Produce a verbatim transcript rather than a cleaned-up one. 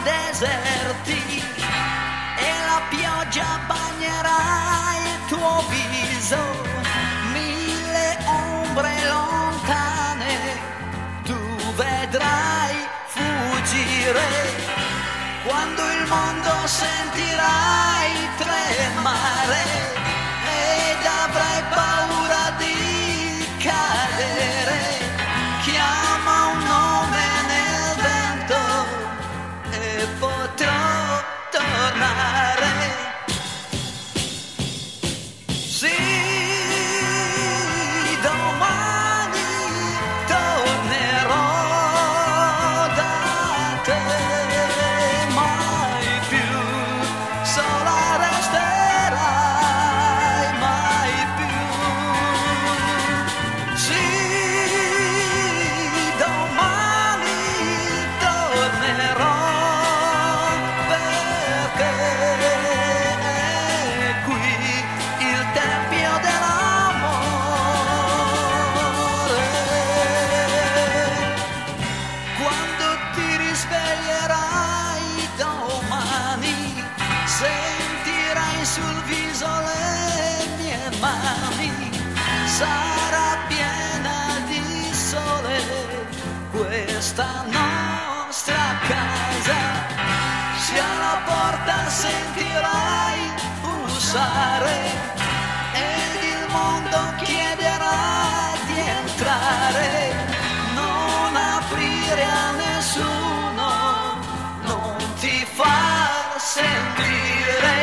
deserti e la pioggia bagnerà il tuo viso, mille ombre lontane tu vedrai fuggire, quando il mondo sentirai tremare ed avrai paura di cadere, chiama un nome nel vento e potrò tornare. Sì, domani tornerò da te, mai più sola resterai, mai più. Sì, domani tornerò perché è qui il tempio dell'amore. Quando ti risveglierai domani, sentirai sul viso le mie mani, sarà piena di sole questa nostra casa, se alla porta sentirai bussare ed il mondo chiederà di entrare, non aprire a nessuno, non ti far sentire